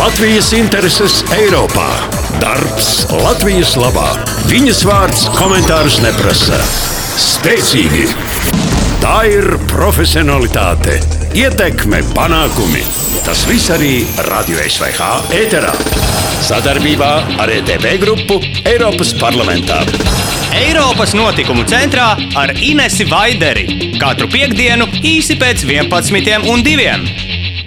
Latvijas intereses Eiropā. Darbs Latvijas labā. Viņas vārds komentārus neprasa. Spēcīgi. Tā ir profesionalitāte, ietekme, panākumi. Tas viss arī Radio SVH ēterā. Sadarbībā ar ETV grupu Eiropas parlamentā. Eiropas notikumu centrā ar Inesi Vaideri. Katru piektdienu īsi pēc 11:02.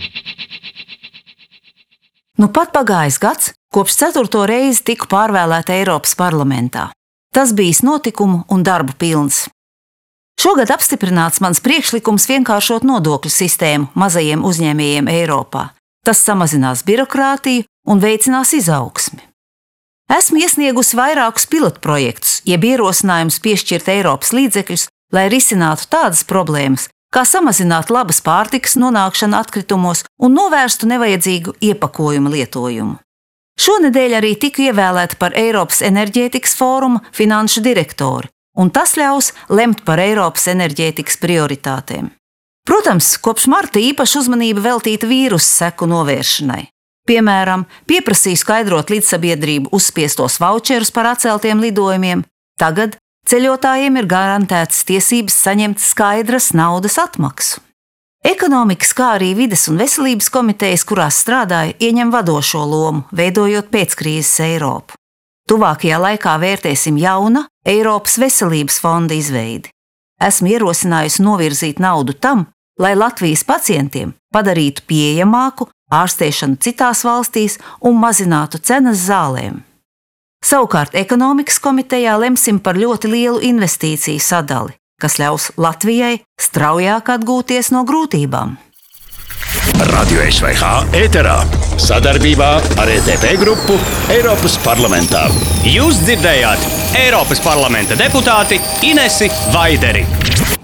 Nu pat pagājis gads, kopš 4. reizi tiku pārvēlēta Eiropas parlamentā. Tas bijis notikumu un darbu pilns. Šogad apstiprināts mans priekšlikums vienkāršot nodokļu sistēmu mazajiem uzņēmējiem Eiropā. Tas samazinās birokrātiju un veicinās izaugsmi. Esmu iesniegusi vairākus pilotprojektus, jeb ierosinājumus piešķirt Eiropas līdzekļus, lai risinātu tādas problēmas, kā samazināt labas pārtikas nonākšanu atkritumos un novērstu nevajadzīgu iepakojumu lietojumu. Šonedēļ arī tiku ievēlēta par Eiropas enerģētikas fóruma finanšu direktori, un tas ļaus lemt par Eiropas enerģētikas prioritātēm. Protams, kopš marta īpaša uzmanība veltīta vīrusu seku novēršanai. Piemēram, pieprasīju skaidrot līdzsabiedrību uzspiestos vaučerus par atceltiem lidojumiem. Tagad ceļotājiem ir garantētas tiesības saņemt skaidras naudas atmaksu. Ekonomikas, kā arī vides un veselības komitejas, kurās strādāju, ieņem vadošo lomu, veidojot pēckrīzes Eiropu. Tuvākajā laikā vērtēsim jauna Eiropas veselības fonda izveidi. Esmu ierosinājusi novirzīt naudu tam, lai Latvijas pacientiem padarītu pieejamāku ārstēšanu citās valstīs un mazinātu cenas zālēm. Savukārt ekonomikas komitejā lemsim par ļoti lielu investīciju sadali, kas ļaus Latvijai straujāk atgūties no grūtībām. Radio SVH ēterā. Sadarbībā ar ETV grupu Eiropas parlamentā. Jūs dzirdējāt Eiropas parlamenta deputāti Inesi Vaideri.